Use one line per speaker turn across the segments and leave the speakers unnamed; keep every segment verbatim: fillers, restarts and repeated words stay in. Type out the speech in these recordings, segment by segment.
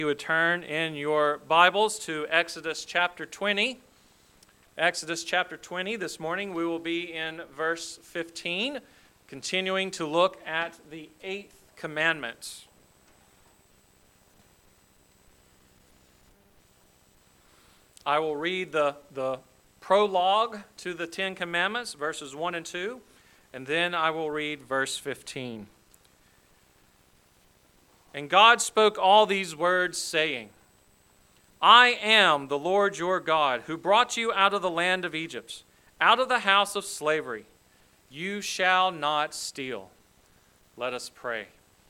You would turn in your Bibles to Exodus chapter twenty. Exodus chapter twenty. This morning we will be in verse fifteen, continuing to look at the eighth commandment. I will read the, the prologue to the Ten Commandments, verses one and two, and then I will read verse fifteen. And God spoke all these words, saying, I am the Lord your God, who brought you out of the land of Egypt, out of the house of slavery. You shall not steal. Let us pray.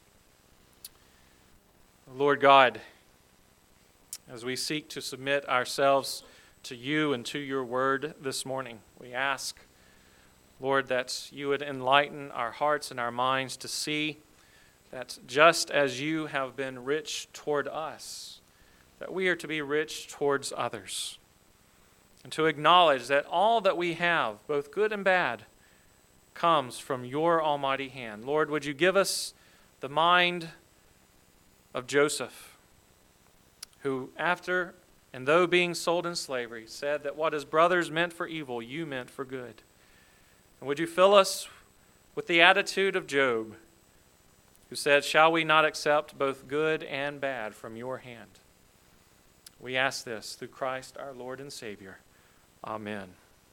Lord God, as we seek to submit ourselves to you and to your word this morning, we ask, Lord, that you would enlighten our hearts and our minds to see that just as you have been rich toward us, that we are to be rich towards others. And to acknowledge that all that we have, both good and bad, comes from your almighty hand. Lord, would you give us the mind of Joseph, who after and though being sold in slavery, said that what his brothers meant for evil, you meant for good. And would you fill us with the attitude of Job, who said, shall we not accept both good and bad from your hand? We ask this through Christ our Lord and Savior. Amen.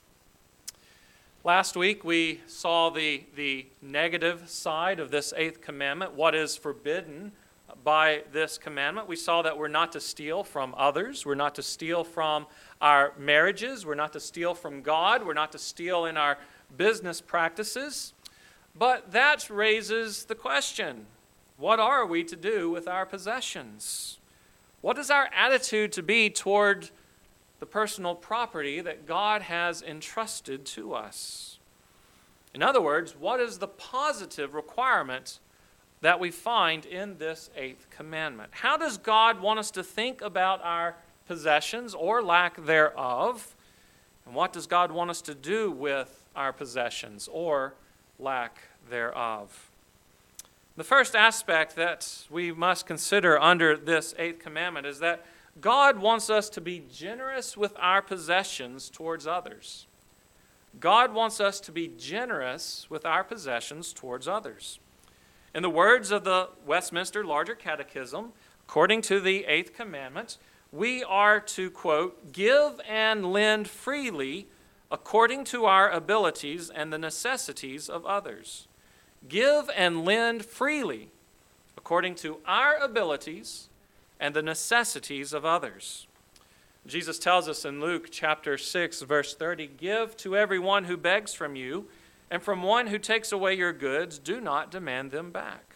Last week we saw the, the negative side of this eighth commandment, what is forbidden by this commandment. We saw that we're not to steal from others. We're not to steal from our marriages. We're not to steal from God. We're not to steal in our business practices. But that raises the question, what are we to do with our possessions? What is our attitude to be toward the personal property that God has entrusted to us? In other words, what is the positive requirement that we find in this eighth commandment? How does God want us to think about our possessions or lack thereof? And what does God want us to do with our possessions or lack thereof? The first aspect that we must consider under this eighth commandment is that God wants us to be generous with our possessions towards others. God wants us to be generous with our possessions towards others. In the words of the Westminster Larger Catechism, according to the eighth commandment, we are to, quote, give and lend freely according to our abilities and the necessities of others. Give and lend freely according to our abilities and the necessities of others. Jesus tells us in Luke chapter six, verse thirty, give to everyone who begs from you, and from one who takes away your goods, do not demand them back.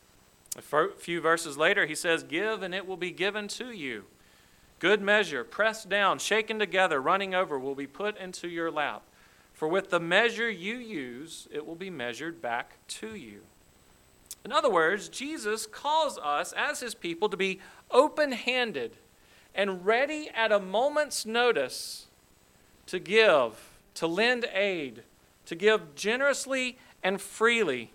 A few verses later, he says, give and it will be given to you. Good measure, pressed down, shaken together, running over, will be put into your lap. For with the measure you use, it will be measured back to you. In other words, Jesus calls us as his people to be open-handed and ready at a moment's notice to give, to lend aid, to give generously and freely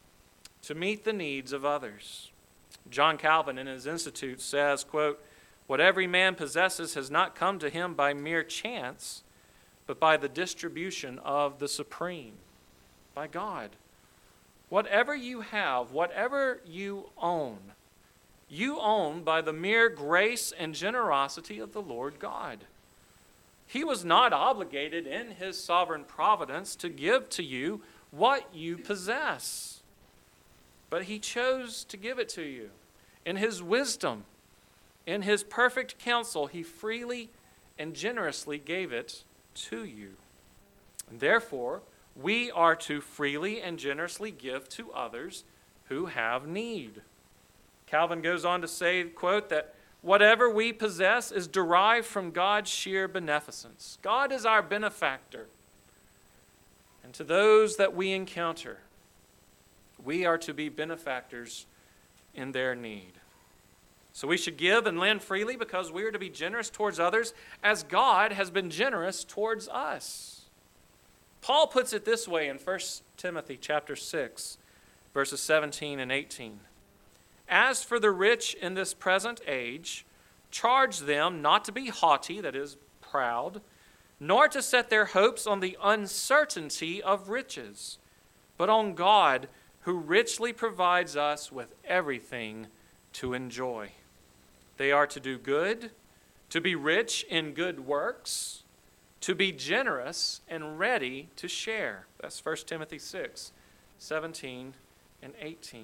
to meet the needs of others. John Calvin in his Institute says, quote, what every man possesses has not come to him by mere chance, but by the distribution of the Supreme, by God. Whatever you have, whatever you own, you own by the mere grace and generosity of the Lord God. He was not obligated in his sovereign providence to give to you what you possess, but he chose to give it to you. In his wisdom, in his perfect counsel, he freely and generously gave it to you. And therefore, we are to freely and generously give to others who have need. Calvin goes on to say, quote, that whatever we possess is derived from God's sheer beneficence. God is our benefactor. And to those that we encounter, we are to be benefactors in their need. So we should give and lend freely because we are to be generous towards others as God has been generous towards us. Paul puts it this way in First Timothy chapter six, verses seventeen and eighteen. As for the rich in this present age, charge them not to be haughty, that is, proud, nor to set their hopes on the uncertainty of riches, but on God, who richly provides us with everything to enjoy. They are to do good, to be rich in good works, to be generous and ready to share. That's First Timothy six, seventeen and eighteen.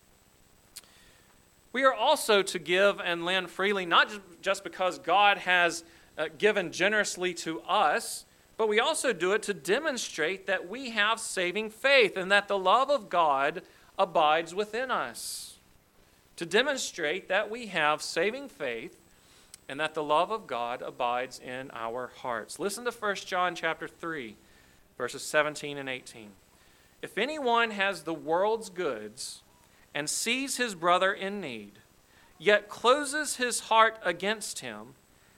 We are also to give and lend freely, not just because God has uh, given generously to us, but we also do it to demonstrate that we have saving faith and that the love of God abides within us. To demonstrate that we have saving faith and that the love of God abides in our hearts. Listen to First John chapter three, verses seventeen and eighteen. If anyone has the world's goods and sees his brother in need, yet closes his heart against him,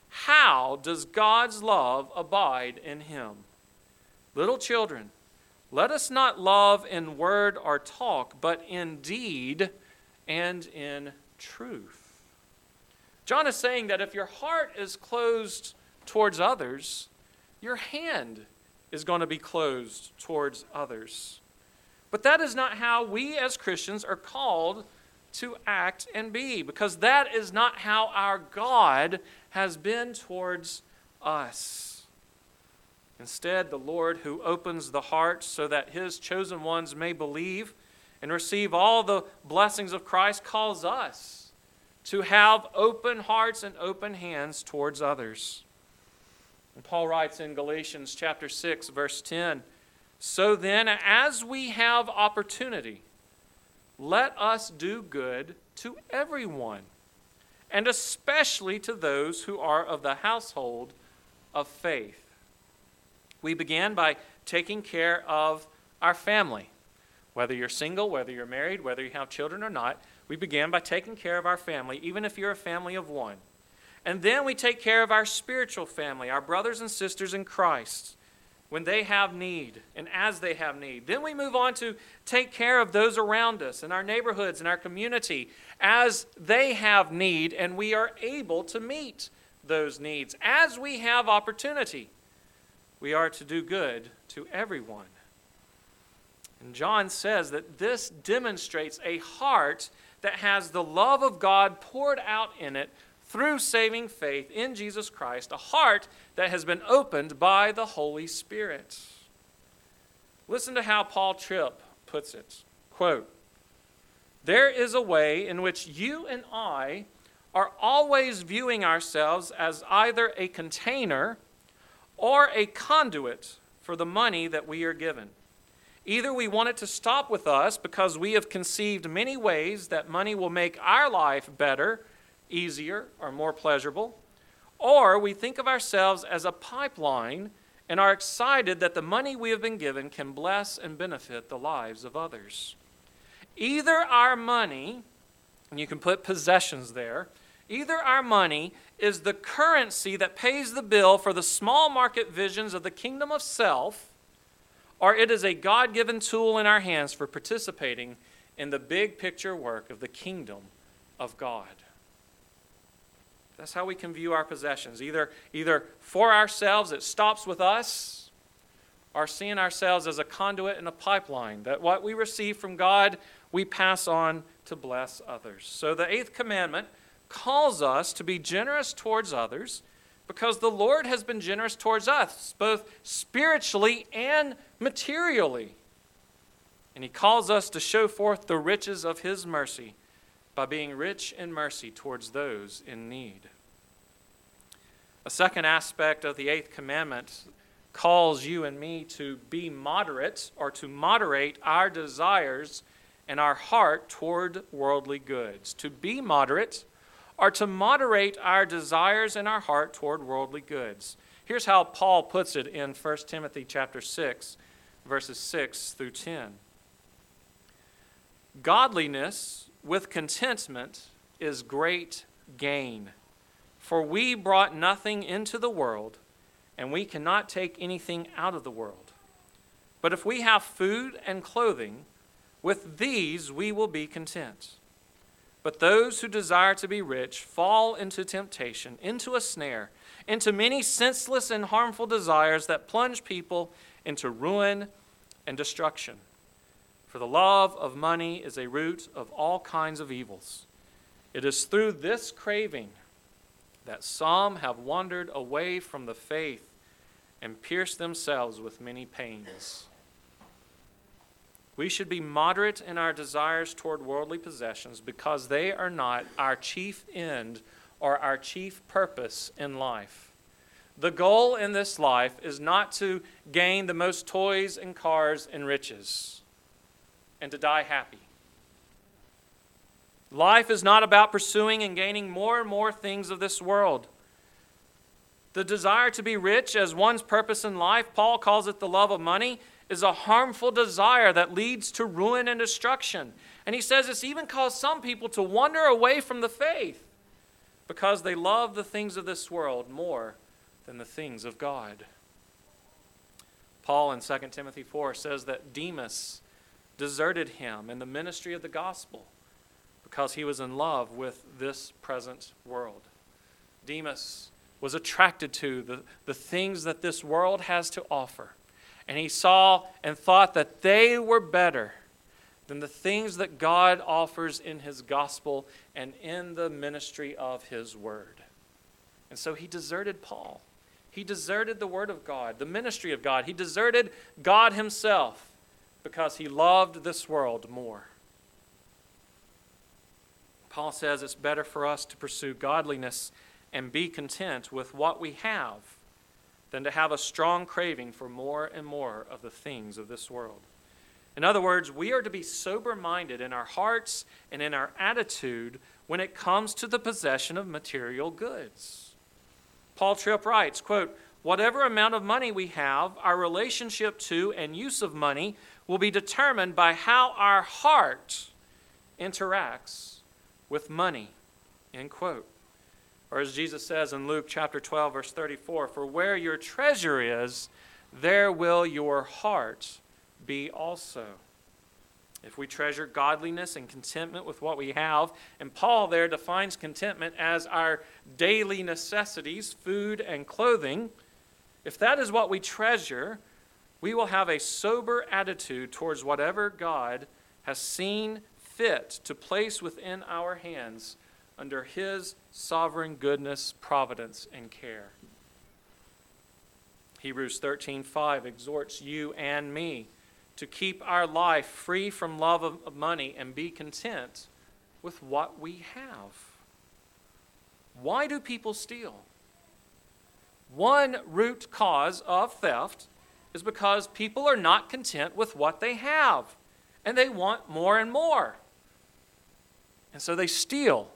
how does God's love abide in him? Little children, let us not love in word or talk, but in deed and in truth. John is saying that if your heart is closed towards others, your hand is going to be closed towards others. But that is not how we as Christians are called to act and be, because that is not how our God has been towards us. Instead, the Lord, who opens the heart so that his chosen ones may believe and receive all the blessings of Christ, calls us to have open hearts and open hands towards others. And Paul writes in Galatians chapter six, verse ten, "So then, as we have opportunity, let us do good to everyone, and especially to those who are of the household of faith." We began by taking care of our family. Whether you're single, whether you're married, whether you have children or not, we began by taking care of our family, even if you're a family of one. And then we take care of our spiritual family, our brothers and sisters in Christ, when they have need and as they have need. Then we move on to take care of those around us in our neighborhoods, in our community, as they have need and we are able to meet those needs. As we have opportunity, we are to do good to everyone. And John says that this demonstrates a heart that has the love of God poured out in it through saving faith in Jesus Christ, a heart that has been opened by the Holy Spirit. Listen to how Paul Tripp puts it. Quote, "There is a way in which you and I are always viewing ourselves as either a container or a conduit for the money that we are given. Either we want it to stop with us because we have conceived many ways that money will make our life better, easier, or more pleasurable, or we think of ourselves as a pipeline and are excited that the money we have been given can bless and benefit the lives of others. Either our money," and you can put possessions there, "either our money is the currency that pays the bill for the small market visions of the kingdom of self, or it is a God-given tool in our hands for participating in the big picture work of the kingdom of God." That's how we can view our possessions. Either, either for ourselves, it stops with us, or seeing ourselves as a conduit and a pipeline, that what we receive from God, we pass on to bless others. So the eighth commandment calls us to be generous towards others because the Lord has been generous towards us, both spiritually and materially. And he calls us to show forth the riches of his mercy by being rich in mercy towards those in need. A second aspect of the eighth commandment calls you and me to be moderate, or to moderate our desires and our heart toward worldly goods. To be moderate, or to moderate our desires and our heart toward worldly goods. Here's how Paul puts it in First Timothy chapter six, verses six through ten. "Godliness with contentment is great gain, for we brought nothing into the world, and we cannot take anything out of the world. But if we have food and clothing, with these we will be content. But those who desire to be rich fall into temptation, into a snare, into many senseless and harmful desires that plunge people into ruin and destruction. For the love of money is a root of all kinds of evils. It is through this craving that some have wandered away from the faith and pierced themselves with many pains. We should be moderate in our desires toward worldly possessions because they are not our chief end or our chief purpose in life. The goal in this life is not to gain the most toys and cars and riches and to die happy. Life is not about pursuing and gaining more and more things of this world. The desire to be rich as one's purpose in life, Paul calls it the love of money, is a harmful desire that leads to ruin and destruction. And he says it's even caused some people to wander away from the faith because they love the things of this world more than the things of God. Paul in Second Timothy four says that Demas deserted him in the ministry of the gospel because he was in love with this present world. Demas was attracted to the, the things that this world has to offer. And he saw and thought that they were better than the things that God offers in his gospel and in the ministry of his word. And so he deserted Paul. He deserted the word of God, the ministry of God. He deserted God himself because he loved this world more. Paul says it's better for us to pursue godliness and be content with what we have than to have a strong craving for more and more of the things of this world. In other words, we are to be sober-minded in our hearts and in our attitude when it comes to the possession of material goods. Paul Tripp writes, quote, "Whatever amount of money we have, our relationship to and use of money will be determined by how our heart interacts with money," end quote. Or as Jesus says in Luke chapter twelve, verse thirty-four, "For where your treasure is, there will your heart be also." If we treasure godliness and contentment with what we have, and Paul there defines contentment as our daily necessities, food and clothing, if that is what we treasure, we will have a sober attitude towards whatever God has seen fit to place within our hands under his sovereign goodness, providence, and care. Hebrews thirteen five exhorts you and me to keep our life free from love of money and be content with what we have. Why do people steal? One root cause of theft is because people are not content with what they have, and they want more and more. And so they steal.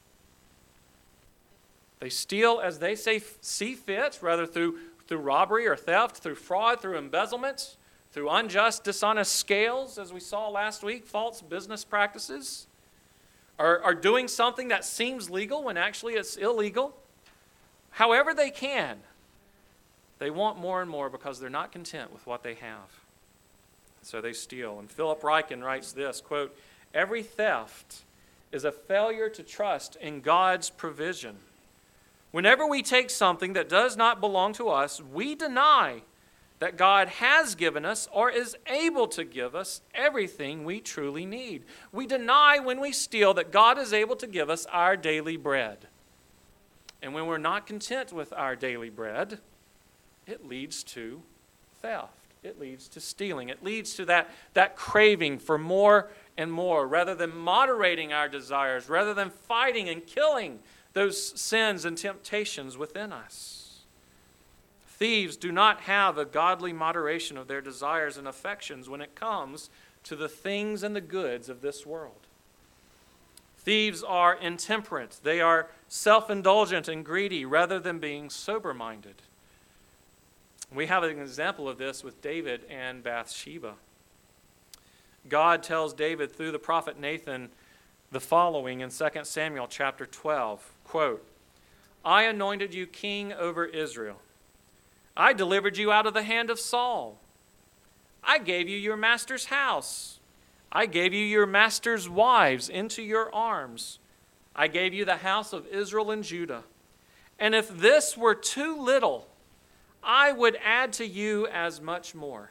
They steal as they say, see fit, rather through, through robbery or theft, through fraud, through embezzlement, through unjust, dishonest scales, as we saw last week, false business practices, or, or doing something that seems legal when actually it's illegal. However they can, they want more and more because they're not content with what they have. So they steal. And Philip Ryken writes this, quote, "Every theft is a failure to trust in God's provision. Whenever we take something that does not belong to us, we deny that God has given us or is able to give us everything we truly need. We deny when we steal that God is able to give us our daily bread. And when we're not content with our daily bread, it leads to theft. It leads to stealing. It leads to that, that craving for more and more, rather than moderating our desires, rather than fighting and killing those sins and temptations within us. Thieves do not have a godly moderation of their desires and affections when it comes to the things and the goods of this world. Thieves are intemperate. They are self-indulgent and greedy rather than being sober-minded. We have an example of this with David and Bathsheba. God tells David through the prophet Nathan the following in Second Samuel chapter twelve, quote, "I anointed you king over Israel. I delivered you out of the hand of Saul. I gave you your master's house. I gave you your master's wives into your arms. I gave you the house of Israel and Judah. And if this were too little, I would add to you as much more.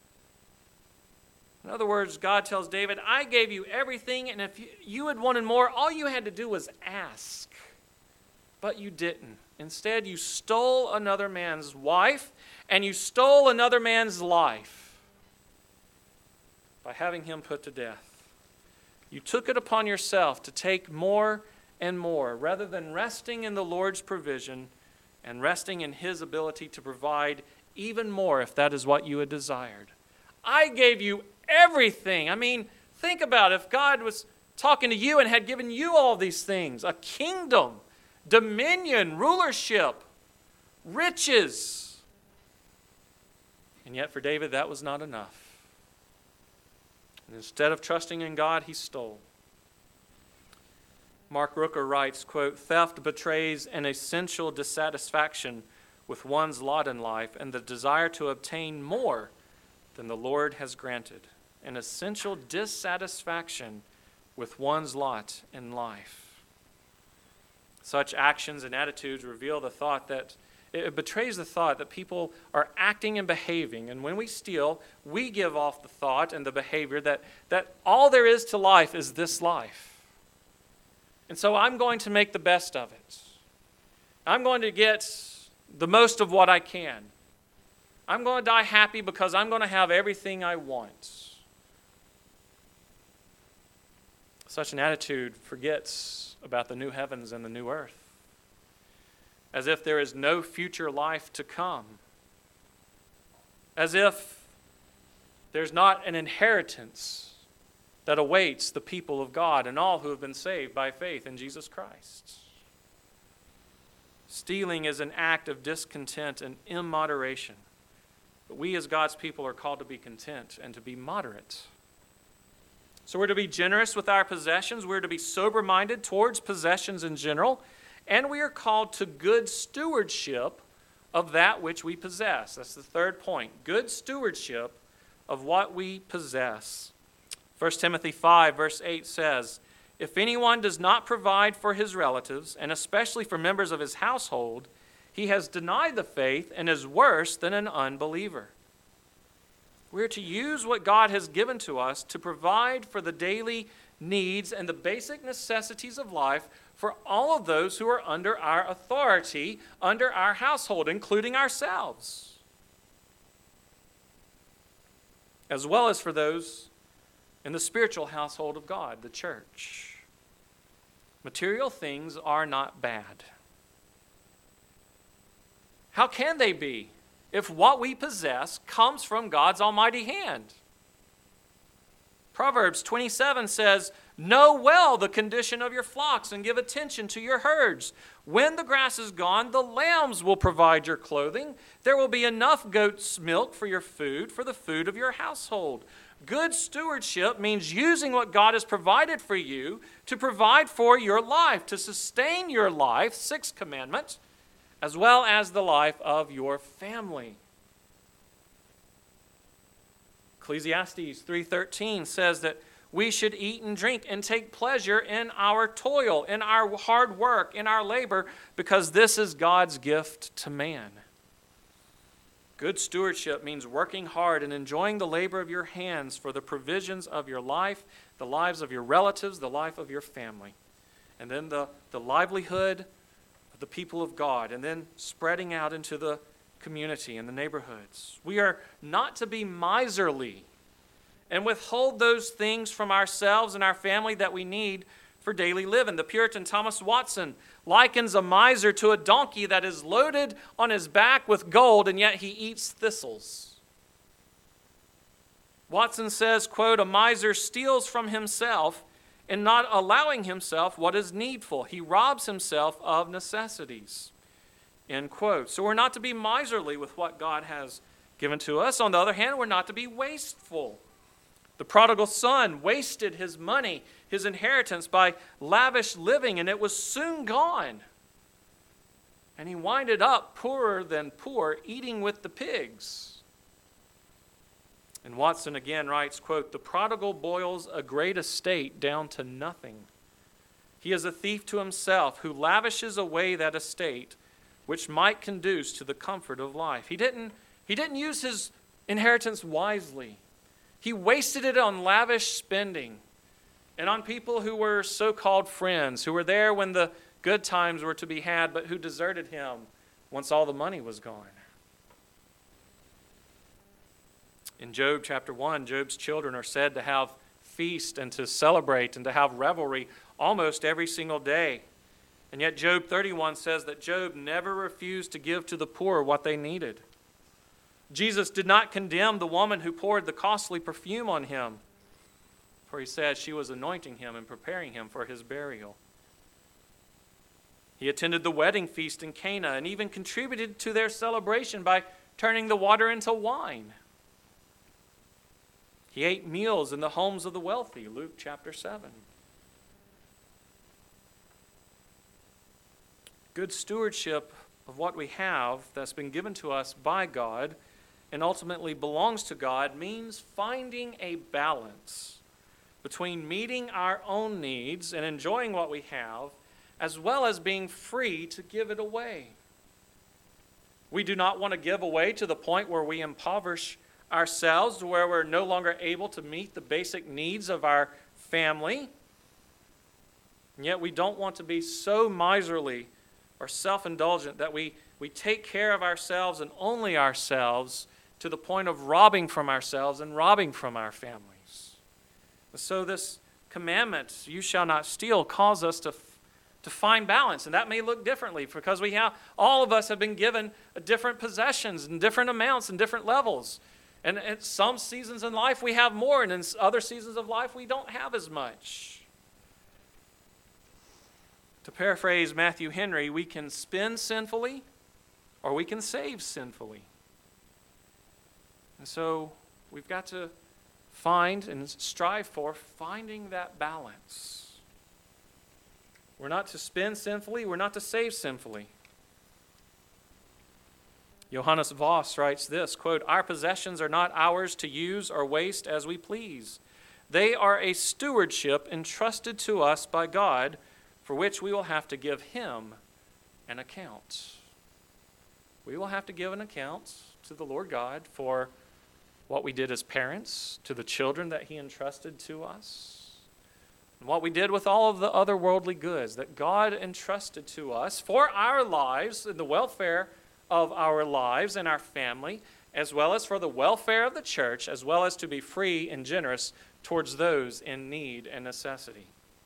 In other words, God tells David, I gave you everything, and if you had wanted more, all you had to do was ask. But you didn't. Instead, you stole another man's wife, and you stole another man's life by having him put to death. You took it upon yourself to take more and more, rather than resting in the Lord's provision and resting in His ability to provide even more if that is what you had desired. I gave you everything. I mean, think about it. If God was talking to you and had given you all these things, a kingdom, dominion, rulership, riches. And yet for David, that was not enough. And instead of trusting in God, he stole. Mark Rooker writes, quote, theft betrays an essential dissatisfaction with one's lot in life and the desire to obtain more than the Lord has granted. An essential dissatisfaction with one's lot in life. Such actions and attitudes reveal the thought that, it betrays the thought that people are acting and behaving. And when we steal, we give off the thought and the behavior that, that all there is to life is this life. And so I'm going to make the best of it. I'm going to get the most of what I can. I'm going to die happy because I'm going to have everything I want. Such an attitude forgets about the new heavens and the new earth, as if there is no future life to come, as if there's not an inheritance that awaits the people of God and all who have been saved by faith in Jesus Christ. Stealing is an act of discontent and immoderation, but we as God's people are called to be content and to be moderate. So we're to be generous with our possessions. We're to be sober-minded towards possessions in general. And we are called to good stewardship of that which we possess. That's the third point. Good stewardship of what we possess. First Timothy five, verse eight says, if anyone does not provide for his relatives, and especially for members of his household, he has denied the faith and is worse than an unbeliever. We're to use what God has given to us to provide for the daily needs and the basic necessities of life for all of those who are under our authority, under our household, including ourselves, as well as for those in the spiritual household of God, the church. Material things are not bad. How can they be if what we possess comes from God's almighty hand? Proverbs twenty-seven says, know well the condition of your flocks and give attention to your herds. When the grass is gone, the lambs will provide your clothing. There will be enough goat's milk for your food, for the food of your household. Good stewardship means using what God has provided for you to provide for your life, to sustain your life, sixth commandment, as well as the life of your family. Ecclesiastes three thirteen says that we should eat and drink and take pleasure in our toil, in our hard work, in our labor, because this is God's gift to man. Good stewardship means working hard and enjoying the labor of your hands for the provisions of your life, the lives of your relatives, the life of your family, and then the, the livelihood of the people of God, and then spreading out into the community and the neighborhoods. We are not to be miserly and withhold those things from ourselves and our family that we need for daily living. The Puritan Thomas Watson likens a miser to a donkey that is loaded on his back with gold, and yet he eats thistles. Watson says, quote, a miser steals from himself in not allowing himself what is needful. He robs himself of necessities. End quote. So we're not to be miserly with what God has given to us. On the other hand, we're not to be wasteful. The prodigal son wasted his money, his inheritance, by lavish living, and it was soon gone. And he winded up poorer than poor, eating with the pigs. And Watson again writes, quote, "The prodigal boils a great estate down to nothing. He is a thief to himself who lavishes away that estate which might conduce to the comfort of life." He didn't, he didn't use his inheritance wisely. He wasted it on lavish spending and on people who were so-called friends, who were there when the good times were to be had, but who deserted him once all the money was gone. In Job chapter one, Job's children are said to have feast and to celebrate and to have revelry almost every single day. And yet Job thirty-one says that Job never refused to give to the poor what they needed. Jesus did not condemn the woman who poured the costly perfume on him, for he said she was anointing him and preparing him for his burial. He attended the wedding feast in Cana and even contributed to their celebration by turning the water into wine. He ate meals in the homes of the wealthy, Luke chapter seven. Good stewardship of what we have that's been given to us by God and ultimately belongs to God means finding a balance between meeting our own needs and enjoying what we have, as well as being free to give it away. We do not want to give away to the point where we impoverish ourselves, to where we're no longer able to meet the basic needs of our family. And yet we don't want to be so miserly or self-indulgent that we, we take care of ourselves and only ourselves to the point of robbing from ourselves and robbing from our families. So this commandment, "You shall not steal," calls us to to find balance. And that may look differently because we have, all of us have been given different possessions and different amounts and different levels. And in some seasons in life we have more, and in other seasons of life we don't have as much. To paraphrase Matthew Henry, we can spend sinfully or we can save sinfully. And so we've got to find and strive for finding that balance. We're not to spend sinfully, we're not to save sinfully. Johannes Voss writes this, quote, "Our possessions are not ours to use or waste as we please. They are a stewardship entrusted to us by God, for which we will have to give Him an account." We will have to give an account to the Lord God for what we did as parents, to the children that He entrusted to us, and what we did with all of the other worldly goods that God entrusted to us for our lives and the welfare of our lives and our family, as well as for the welfare of the church, as well as to be free and generous towards those in need and necessity.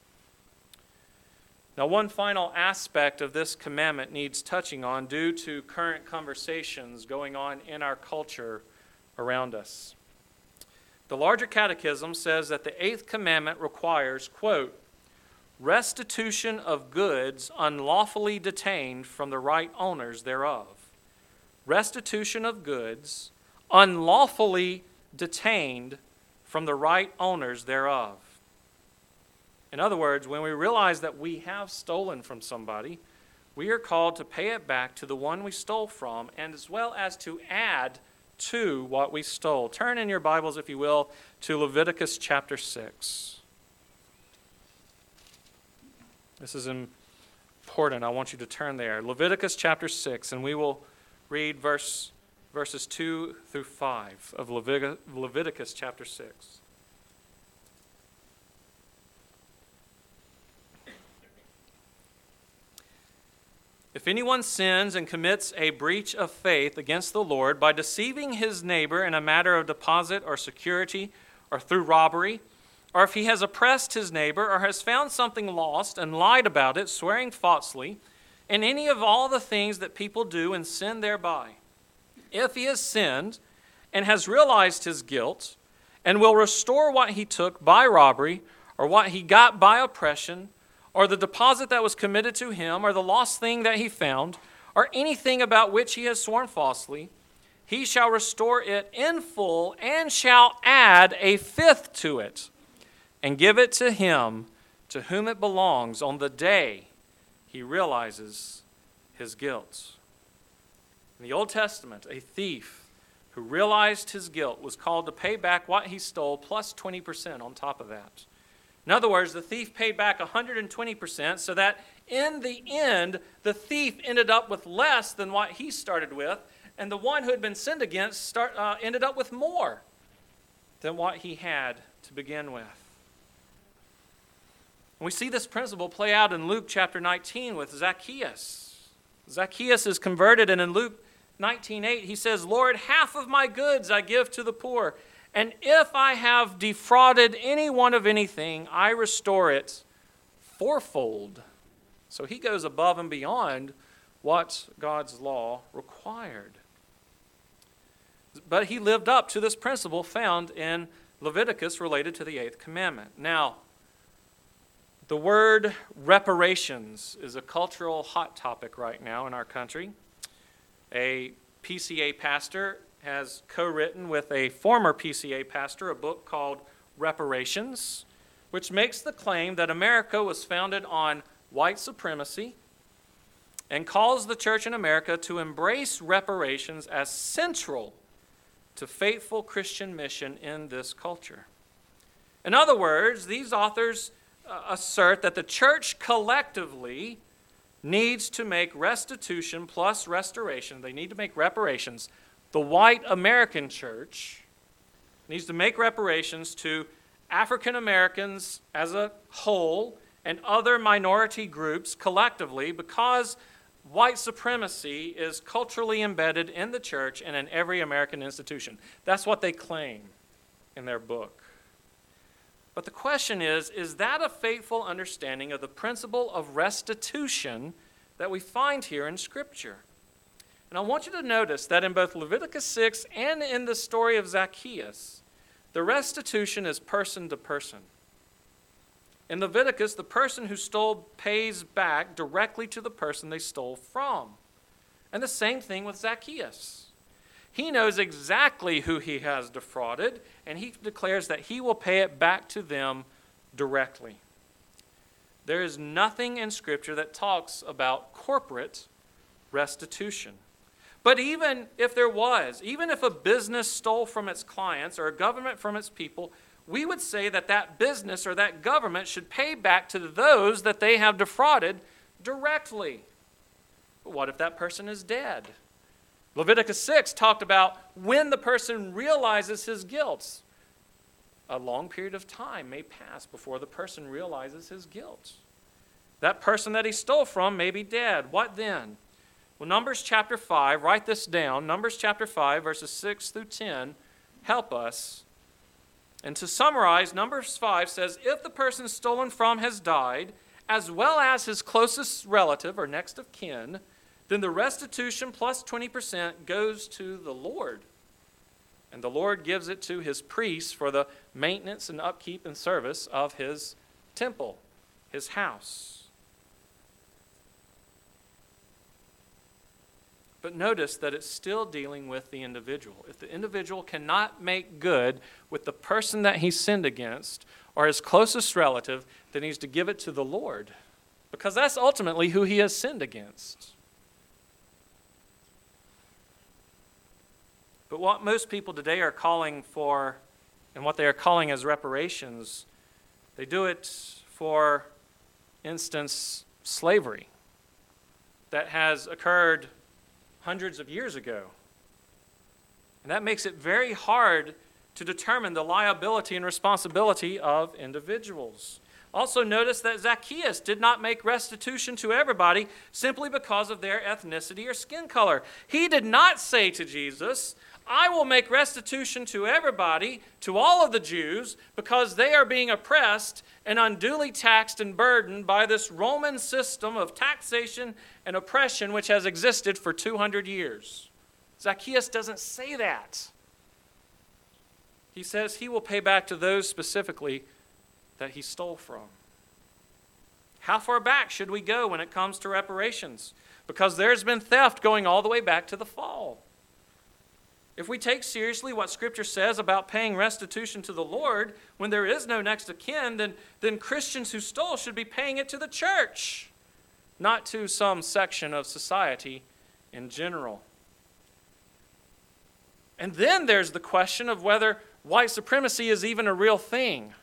Now, one final aspect of this commandment needs touching on due to current conversations going on in our culture around us. The larger catechism says that the eighth commandment requires, quote, "restitution of goods unlawfully detained from the right owners thereof." Restitution of goods unlawfully detained from the right owners thereof. In other words, when we realize that we have stolen from somebody, we are called to pay it back to the one we stole from, and as well as to add to what we stole. Turn in your Bibles, if you will, to Leviticus chapter six. This is important. I want you to turn there. Leviticus chapter six, and we will read verse, verses two through five of Levit- Leviticus chapter six. "If anyone sins and commits a breach of faith against the Lord by deceiving his neighbor in a matter of deposit or security or through robbery, or if he has oppressed his neighbor or has found something lost and lied about it, swearing falsely, in any of all the things that people do and sin thereby, if he has sinned and has realized his guilt and will restore what he took by robbery or what he got by oppression, or the deposit that was committed to him, or the lost thing that he found, or anything about which he has sworn falsely, he shall restore it in full and shall add a fifth to it and give it to him to whom it belongs on the day he realizes his guilt." In the Old Testament, a thief who realized his guilt, was called to pay back what he stole plus twenty percent on top of that. In other words, the thief paid back one hundred twenty percent, so that in the end, the thief ended up with less than what he started with, and the one who had been sinned against start, uh, ended up with more than what he had to begin with. And we see this principle play out in Luke chapter nineteen with Zacchaeus. Zacchaeus is converted, and in Luke nineteen eight, he says, "Lord, half of my goods I give to the poor, and if I have defrauded anyone of anything, I restore it fourfold." So he goes above and beyond what God's law required. But he lived up to this principle found in Leviticus related to the eighth commandment. Now, the word reparations is a cultural hot topic right now in our country. A P C A pastor has co-written with a former P C A pastor a book called Reparations, which makes the claim that America was founded on white supremacy and calls the church in America to embrace reparations as central to faithful Christian mission in this culture. In other words, these authors uh, assert that the church collectively needs to make restitution plus restoration. They need to make reparations. The white American church needs to make reparations to African Americans as a whole and other minority groups collectively because white supremacy is culturally embedded in the church and in every American institution. That's what they claim in their book. But the question is, is that a faithful understanding of the principle of restitution that we find here in Scripture? And I want you to notice that in both Leviticus six and in the story of Zacchaeus, the restitution is person to person. In Leviticus, the person who stole pays back directly to the person they stole from. And the same thing with Zacchaeus. He knows exactly who he has defrauded, and he declares that he will pay it back to them directly. There is nothing in Scripture that talks about corporate restitution. But even if there was, even if a business stole from its clients or a government from its people, we would say that that business or that government should pay back to those that they have defrauded directly. But what if that person is dead? Leviticus six talked about when the person realizes his guilt. A long period of time may pass before the person realizes his guilt. That person that he stole from may be dead. What then? Well, Numbers chapter five, write this down. Numbers chapter five, verses six through ten, help us. And to summarize, Numbers five says, if the person stolen from has died, as well as his closest relative or next of kin, then the restitution plus twenty percent goes to the Lord. And the Lord gives it to his priests for the maintenance and upkeep and service of his temple, his house. But notice that it's still dealing with the individual. If the individual cannot make good with the person that he sinned against or his closest relative, then he's to give it to the Lord, because that's ultimately who he has sinned against. But what most people today are calling for, and what they are calling as reparations, they do it for instance, slavery that has occurred hundreds of years ago. And that makes it very hard to determine the liability and responsibility of individuals. Also notice that Zacchaeus did not make restitution to everybody simply because of their ethnicity or skin color. He did not say to Jesus, I will make restitution to everybody, to all of the Jews, because they are being oppressed and unduly taxed and burdened by this Roman system of taxation and oppression which has existed for two hundred years. Zacchaeus doesn't say that. He says he will pay back to those specifically that he stole from. How far back should we go when it comes to reparations? Because there's been theft going all the way back to the fall. If we take seriously what Scripture says about paying restitution to the Lord when there is no next of kin, then, then Christians who stole should be paying it to the church, not to some section of society in general. And then there's the question of whether white supremacy is even a real thing.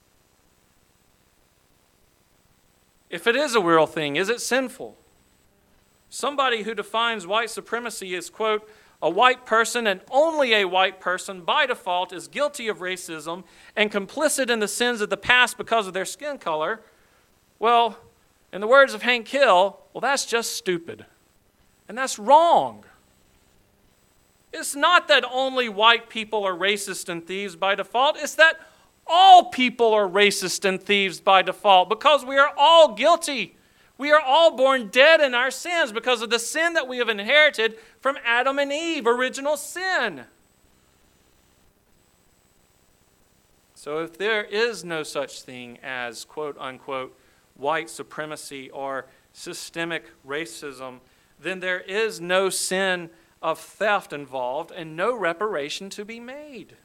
If it is a real thing, is it sinful? Somebody who defines white supremacy as, quote, a white person and only a white person by default is guilty of racism and complicit in the sins of the past because of their skin color, well, in the words of Hank Hill, well, that's just stupid. And that's wrong. It's not that only white people are racist and thieves by default. It's that all people are racist and thieves by default because we are all guilty. We are all born dead in our sins because of the sin that we have inherited from Adam and Eve, original sin. So if there is no such thing as, quote unquote, white supremacy or systemic racism, then there is no sin of theft involved and no reparation to be made.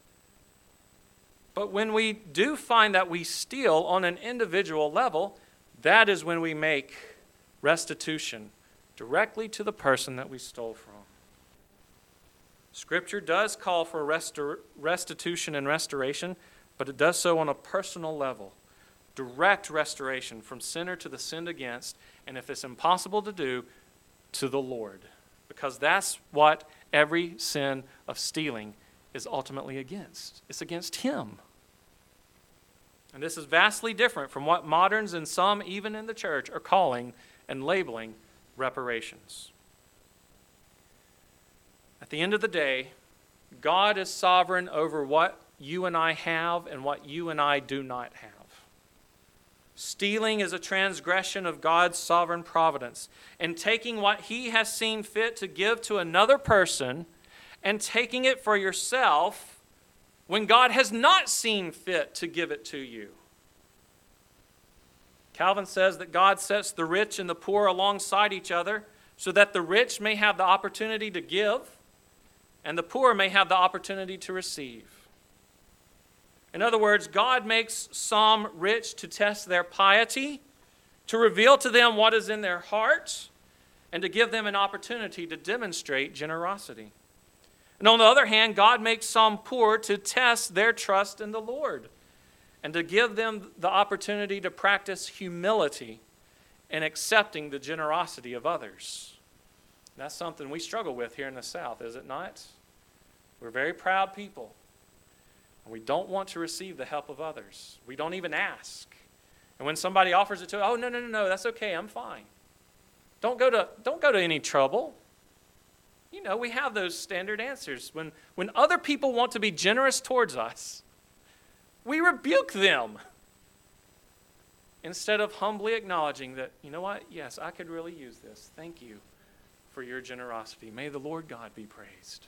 But when we do find that we steal on an individual level, that is when we make restitution directly to the person that we stole from. Scripture does call for restor- restitution and restoration, but it does so on a personal level. Direct restoration from sinner to the sinned against, and if it's impossible to do, to the Lord. Because that's what every sin of stealing is ultimately against. It's against Him. And this is vastly different from what moderns and some even in the church are calling and labeling reparations. At the end of the day, God is sovereign over what you and I have and what you and I do not have. Stealing is a transgression of God's sovereign providence, and taking what He has seen fit to give to another person and taking it for yourself when God has not seen fit to give it to you. Calvin says that God sets the rich and the poor alongside each other so that the rich may have the opportunity to give and the poor may have the opportunity to receive. In other words, God makes some rich to test their piety, to reveal to them what is in their hearts, and to give them an opportunity to demonstrate generosity. And on the other hand, God makes some poor to test their trust in the Lord and to give them the opportunity to practice humility in accepting the generosity of others. That's something we struggle with here in the South, is it not? We're very proud people. And we don't want to receive the help of others. We don't even ask. And when somebody offers it to us, oh, no, no, no, no, that's okay, I'm fine. Don't go to, don't go to any trouble. You know, we have those standard answers. When, when other people want to be generous towards us, we rebuke them instead of humbly acknowledging that, you know what, yes, I could really use this. Thank you for your generosity. May the Lord God be praised.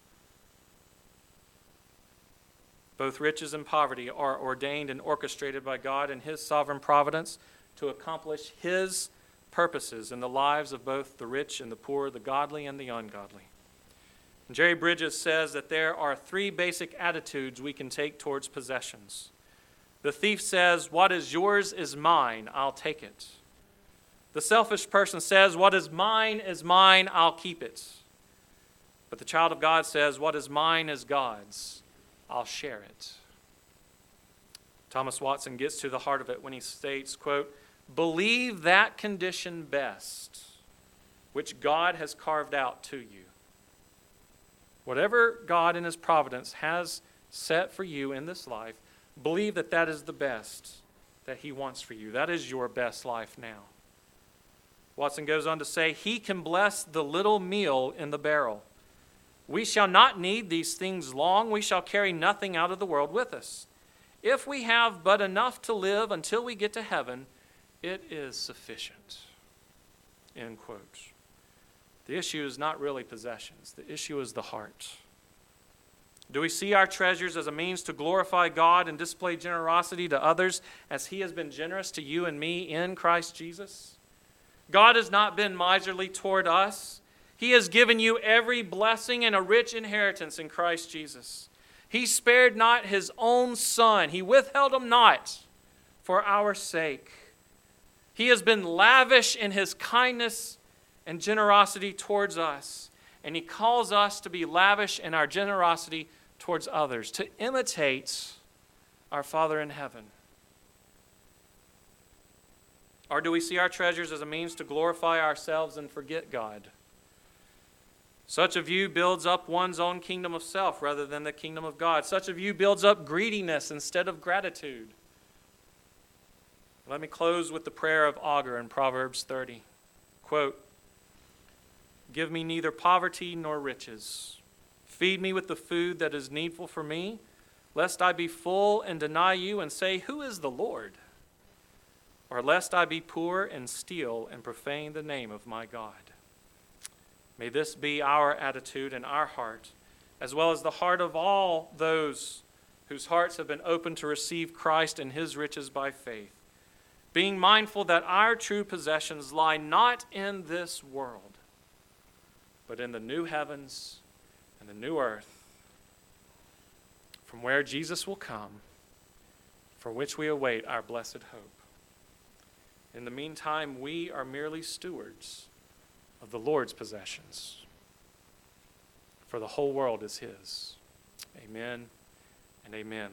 Both riches and poverty are ordained and orchestrated by God in His sovereign providence to accomplish His purposes in the lives of both the rich and the poor, the godly and the ungodly. And Jerry Bridges says that there are three basic attitudes we can take towards possessions. The thief says, what is yours is mine, I'll take it. The selfish person says, what is mine is mine, I'll keep it. But the child of God says, what is mine is God's, I'll share it. Thomas Watson gets to the heart of it when he states, quote, believe that condition best, which God has carved out to you. Whatever God in His providence has set for you in this life, believe that that is the best that He wants for you. That is your best life now. Watson goes on to say, He can bless the little meal in the barrel. We shall not need these things long. We shall carry nothing out of the world with us. If we have but enough to live until we get to heaven, it is sufficient. End quote. The issue is not really possessions. The issue is the heart. Do we see our treasures as a means to glorify God and display generosity to others as He has been generous to you and me in Christ Jesus? God has not been miserly toward us. He has given you every blessing and a rich inheritance in Christ Jesus. He spared not His own Son. He withheld Him not for our sake. He has been lavish in His kindness and generosity towards us. and he calls us to be lavish in our generosity towards others, to imitate our Father in heaven. Or do we see our treasures as a means to glorify ourselves and forget God? Such a view builds up one's own kingdom of self rather than the kingdom of God. Such a view builds up greediness instead of gratitude. Let me close with the prayer of Agur in Proverbs thirty. Quote, "Give me neither poverty nor riches. Feed me with the food that is needful for me, lest I be full and deny you and say, 'Who is the Lord?' Or lest I be poor and steal and profane the name of my God." May this be our attitude and our heart, as well as the heart of all those whose hearts have been opened to receive Christ and his riches by faith, being mindful that our true possessions lie not in this world, but in the new heavens and the new earth, from where Jesus will come, for which we await our blessed hope. In the meantime, we are merely stewards of the Lord's possessions, for the whole world is his. Amen and amen.